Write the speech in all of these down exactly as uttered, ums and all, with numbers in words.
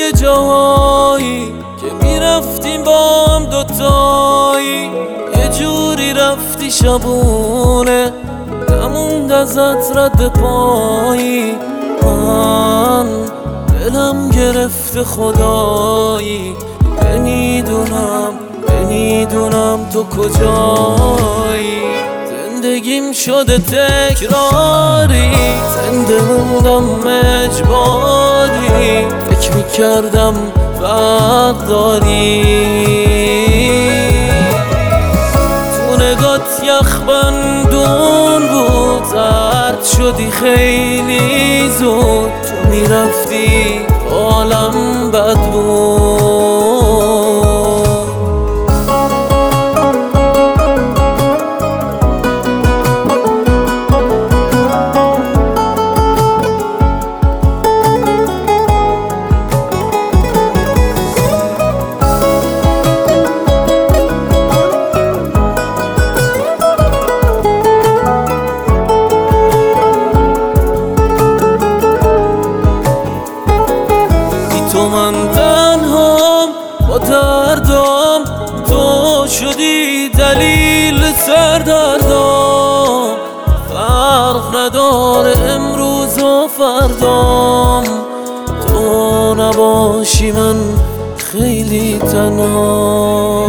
یه جاهایی که میرفتیم با هم دوتایی، یه جوری رفتی شبونه نموند ازت رد پایی. من دلم گرفته خدایی، نمیدونم نمیدونم تو کجایی. زندگیم شده تکراری، زنده موندم اجباری، فکر میکردم فرق داری. تو نگات یخبندون بود، زرد شدی خیلی زود، تو میرفتی حالم بد بود. تو من تنهام با دردام، تو شدی دلیل سردردام. فرق نداره امروز و فردام، تو نباشی من خیلی تنها.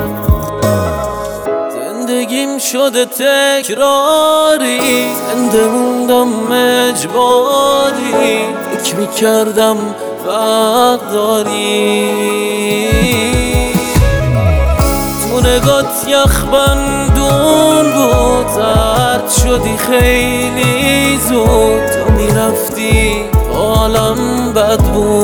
زندگیم شده تکراری، زنده موندم اجباری، فکر میکردم فرق داری. تو نگات یخبندون بود، زرد شدی خیلی زود، تو میرفتی حالم بد بود.